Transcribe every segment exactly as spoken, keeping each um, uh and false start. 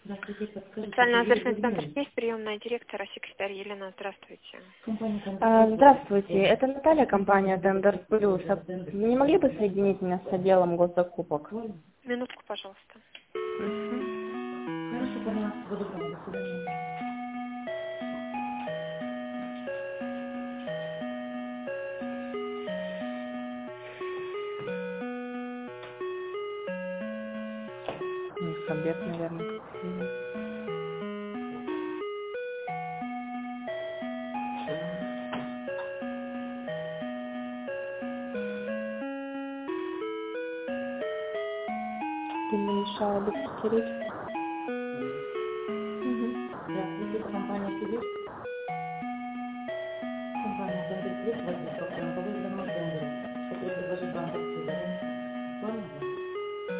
Социальный адресный центр есть, приемная директора, секретарь Елена, здравствуйте. А, Здравствуйте, это Наталья, компания Тендер Плюс. А Вы не могли бы соединить меня с отделом госзакупок? Минутку, пожалуйста. Мгм. Хорошо, пожалуйста, буду рада. До свидания. У них обед, наверное, какой-то. Ты не мешала бы постереть? Угу. Здравствуйте, это компания «Сибирь». Компания «Тендер Плюс» вас беспокоим по выигранному тендеру. Хотели предложить банковскую гарантию. Актуально для вас?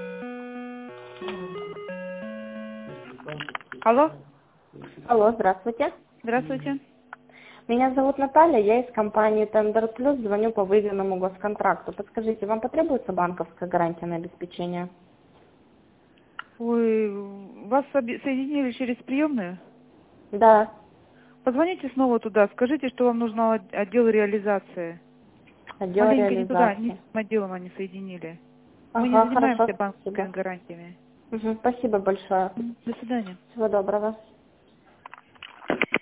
Алло, Алло, здравствуйте. здравствуйте. Меня зовут Наталья, я из компании Тендер Плюс, звоню по выигранному госконтракту. Подскажите, вам потребуется банковская гарантия на обеспечение? Ой, вас соби- соединили через приемную? Да, Позвоните снова туда, скажите, что вам нужно от- отдел реализации. отдел Маленько не туда, не с реализации. этим отделом они соединили. Мы не Ага, занимаемся хорошо, банковскими спасибо. гарантиями. Мгм, спасибо большое. До свидания. Всего доброго.